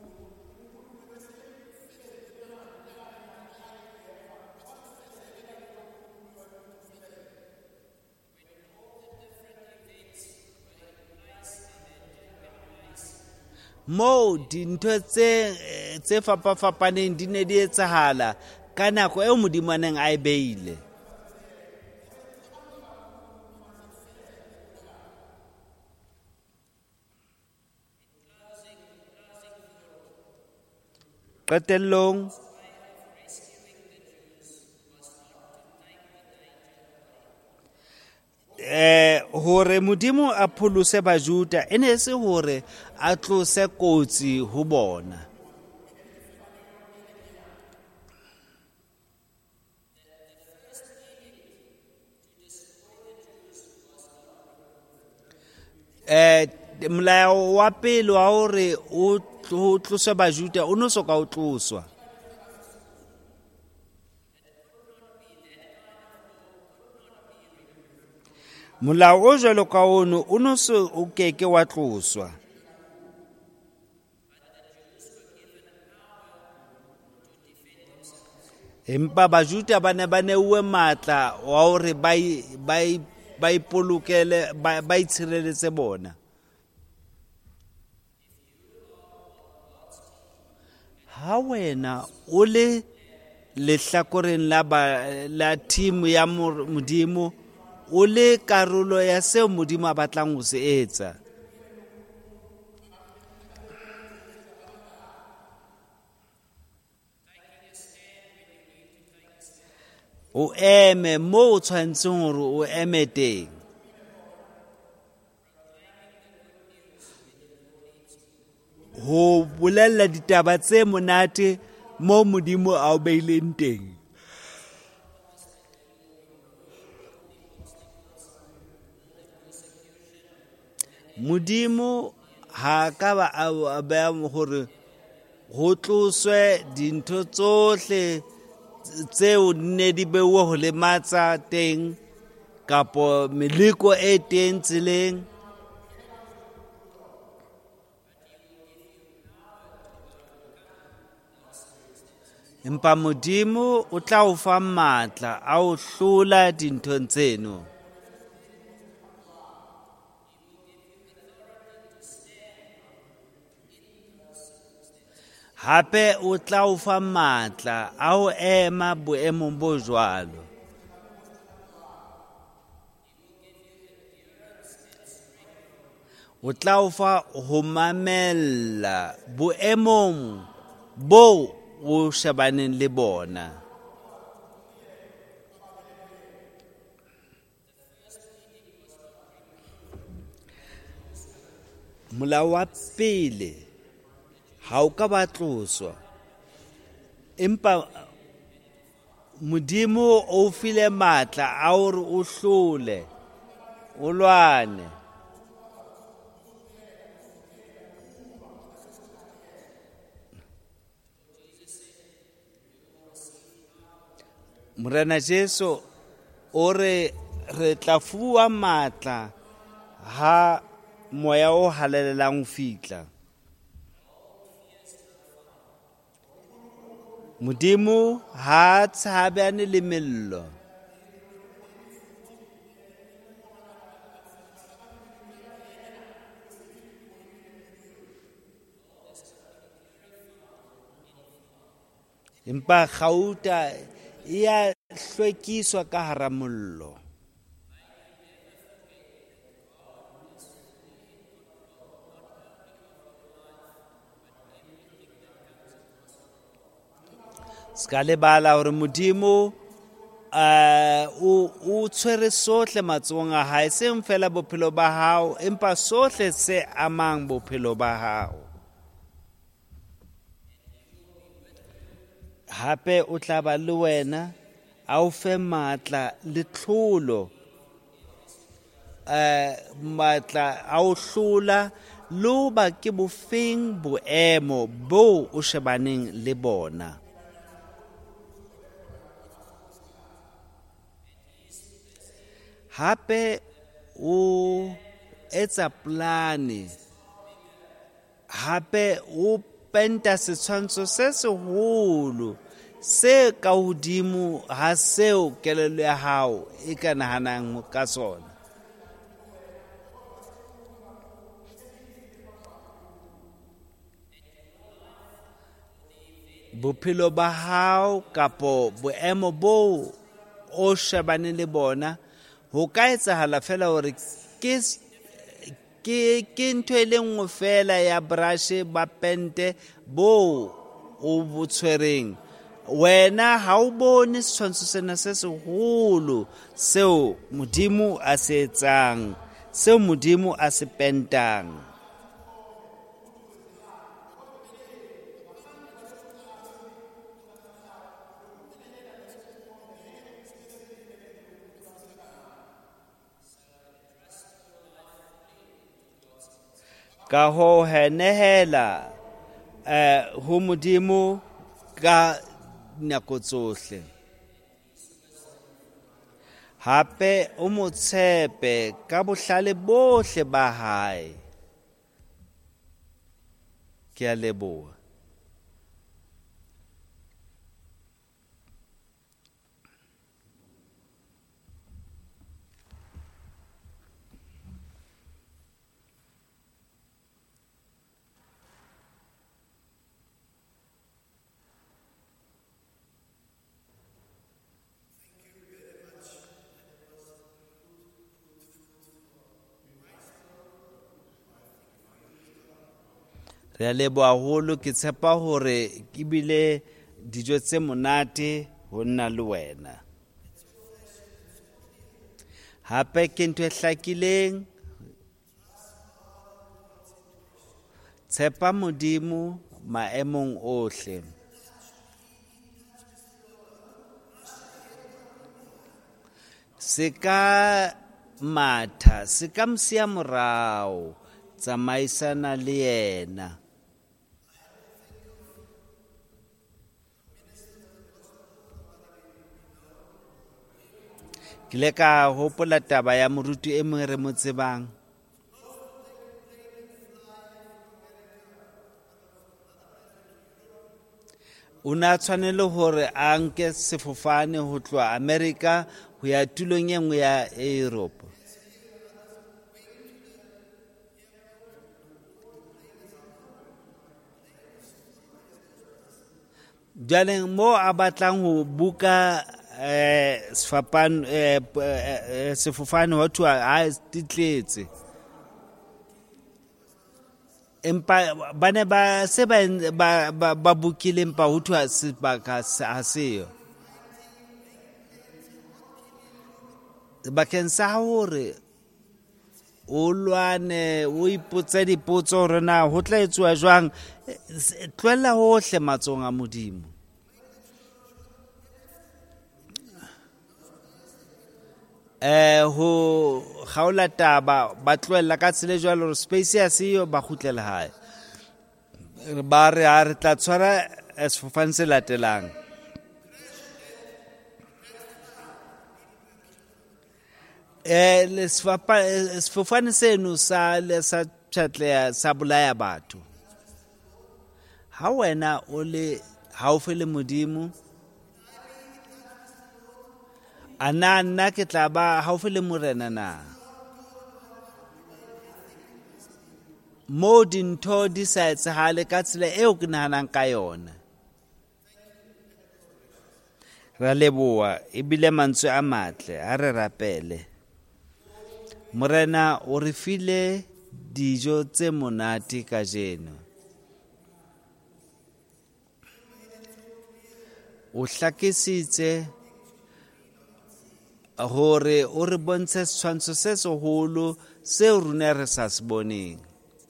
Mo dintho tse tse fapafapaneng di ne di etsahala ka nako eo Modimo a neng a e beile. Qetellong eh hore Modimo a pholose Bajuda ene se hore a tlose kotsi ho bona. Eh molao wa pele wa hore o tlose Bajuda o no soka o tloswa. Molao o jwalo ka ono o no se o keke wa tloswa. Empa Bajuda ba ne ba neuwe matla wa hore ba ba ba ipolokele ba itshireletse bona. Ha wena o le lehlakoreng la la team ya Modimo o le karolo ya seo Modimo a batlang ho se etsa. O eme mo o tshwantseng hore o eme teng. Ho bolella ditaba tse monate mo Modimo a o beileng teng. Modimo ha ka ba a beha hore ho tloswe dintho tsohle tseo ne di beuwe ho lematsa teng kapo meleko e teng tseleng. Empa Modimo o tla o fa matla a o hlola dinthong tseno. Hape o tla o fa matla a o ema boemong bo jwalo. O tla o fa ho mamella boemong bo o shebaneng le bona. Molao wa pele ha o ka ba tloswa, empa Modimo o file matla a hore o hlole, o lwane. Morena Jesu o re re tla fuwa matla ha moya o halelelang fitla. Modimo ha tshabane le mello. Empa gauta ya hlwekiswa ka hara mollo. Ska lebala hore Modimo o tshwere sohle matsohong a hae, seng fela bophelo ba hao empa sohle se amang bophelo ba hao. Hape o tla ba le wena a o fe matla le tlholo, matla a o hlola le ho ba ke bofeng boemo bo o shebaneng le bona. Hape o etsa plane, hape o penta setshwantsho se seholo se ka hodimo ha seo kelello ya hao e ka nahanang ka sona. Bophelo ba hao kapo boemo bo o shebane le bona ho ka etsahala fela hore ke ke ke ntho e le nngwe fela ya brush ba pente bo o botshwereng. Wena ha o bone setshwantsho sena se seholo seo Modimo a se etsang, seo Modimo a se pentang. Ka ho henehela eh ho Modimo ka nako tsohle. Hape o mo tshepe ka bohlale bohle ba hae. Ke a leboha. Re a leboha haholo, ke tshepa hore ke bile dijo tse monate ho nna le wena. Hape ke ntho e hlakileng, tshepa Modimo maemong ohle. Se ka matha, se ka msia morao, tsamaisana le yena. Ke le ka hopola taba ya moruti e mong re mo tsebang. O na tshwanele hore a nke sefofane ho tloha America ho ya tulong e nngwe ya Europe. Jwale mo a batlang ho buka eh sefapano eh sefofane ho thwa ha titletse, empa bane ba se ba ba bukile empa ho thwa sebaka ha seyo. Bakeng sa hore o lwane o ipotsa dipotso hore na ho tla etsuwa jwang, tlohella hohle matsohong a Modimo. Eh ho khaola taba ba tlohella ka tsele jwalo hore space ya siyo ba kgutlela hae. Ba re ha re tla tshwara sefofane se latelang. eh le sefapa sefofane seno sa le sa tšhatleya sa bolaya batho. Ha wena o le haufi le Modimo, a na nna ke tla ba haufi le Morena na? Mo dintho di sa etsahale ka tsela eo ke nahanang ka yona. Ra leboha ebile mantswe a matle a re rapele. Morena o re file dijo tse monate kajeno. O hlakisitse hore o re bontshe setshwantsho se seholo seo rona re sa se boneng.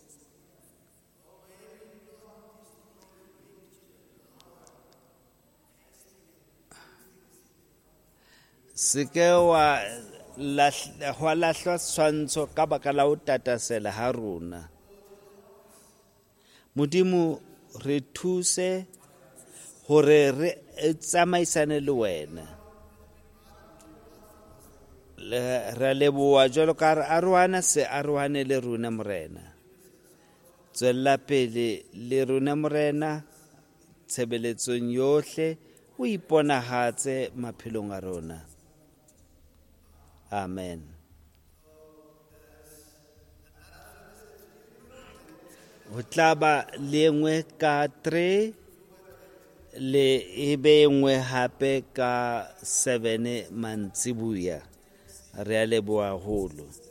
Se ke wa lahlwa setshwantsho ka baka la ho tatasela ha rona. Modimo re thuse hore re tsamaisane le wena. Re leboha jwalo ka re arohana se arohane le rona Morena. Tswella pele le rona Morena, tshebeletsong yohle o iponahatse maphelong a rona. Amen. Ho tlaba lengwe ka three le ebe ngwe hape ka seven mantsibuya. Re a leboha haholo.